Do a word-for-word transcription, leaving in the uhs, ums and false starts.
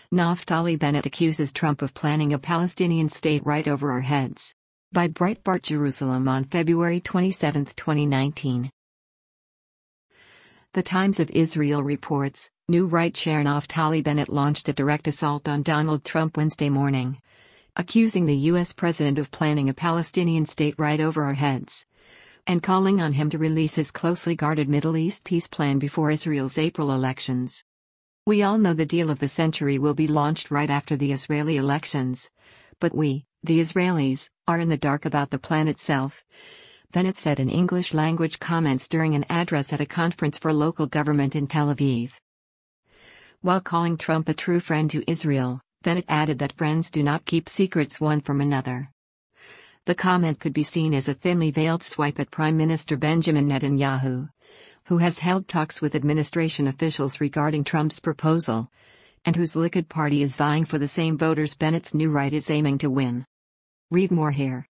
Naftali Bennett accuses Trump of planning a Palestinian state right over our heads. By Breitbart Jerusalem on February twenty-seventh, twenty nineteen. The Times of Israel reports, new right chair Naftali Bennett launched a direct assault on Donald Trump Wednesday morning, accusing the U S president of planning a Palestinian state right over our heads, and calling on him to release his closely guarded Middle East peace plan before Israel's April elections. We all know the deal of the century will be launched right after the Israeli elections, but we, the Israelis, are in the dark about the plan itself, Bennett said in English-language comments during an address at a conference for local government in Tel Aviv. While calling Trump a true friend to Israel, Bennett added that friends do not keep secrets one from another. The comment could be seen as a thinly veiled swipe at Prime Minister Benjamin Netanyahu, who has held talks with administration officials regarding Trump's proposal, and whose Likud party is vying for the same voters Bennett's new right is aiming to win. Read more here.